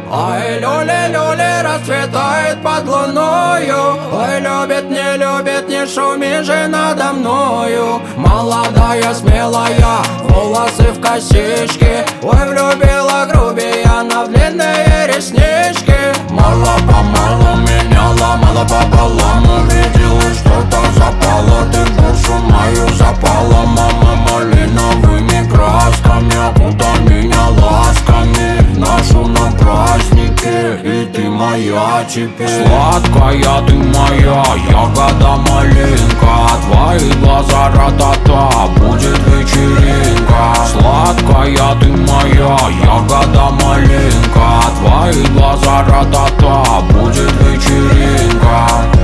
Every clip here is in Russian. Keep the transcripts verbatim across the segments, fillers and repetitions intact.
Ай, люли-люли, расцветает под луною. Ой, любит, не любит, не шуми же надо мною. Молодая, смелая, волосы в косички. Ой, влюбила грубияна в длинные реснички. Мало-помалу меняла, мало пополам. Увидела, что-то запало, ты душу мою запала. Мама малиновыми красками, окутай меня ласками. Ношу на празднике, и ты моя теперь. Сладкая ты моя, ягода малинка. Твои глаза ра-та-та, будет вечеринка. Сладкая ты моя, ягода малинка. Твои глаза ра-та-та, будет вечеринка.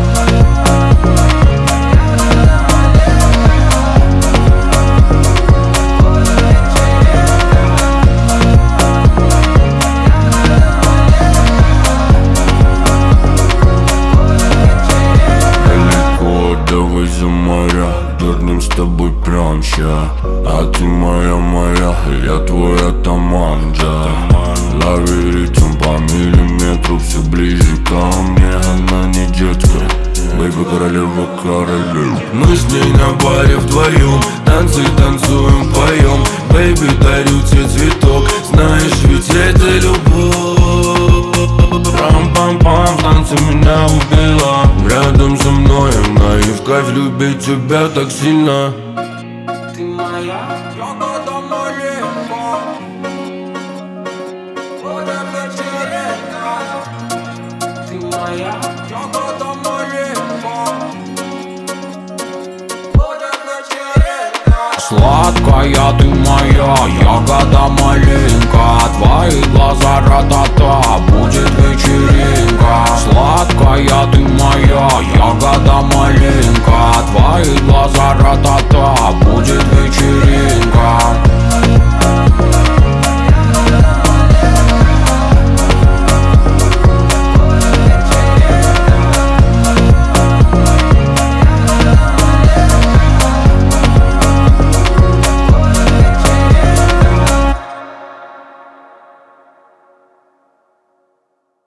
За моря, дурным с тобой прям ща. А ты моя, моя, я твой атаман, да. Лови ритм по миллиметру, все ближе ко мне. Она не детка, бэйби, королева королев. Мы с ней на баре вдвоем, танцы танцуем, поем. Бэйби, дарю тебе цветок, знаешь, ведь это любовь. Рам-пам-пам, танцы меня убила. Рядом со мной она, и в кайф любить тебя так сильно. Ты моя ягода малинка, будет вечеринка. Ты моя ягода малинка, будет вечеринка. Сладкая ты моя, ягода малинка. Твои глаза ра-та-та, будет вечеринка.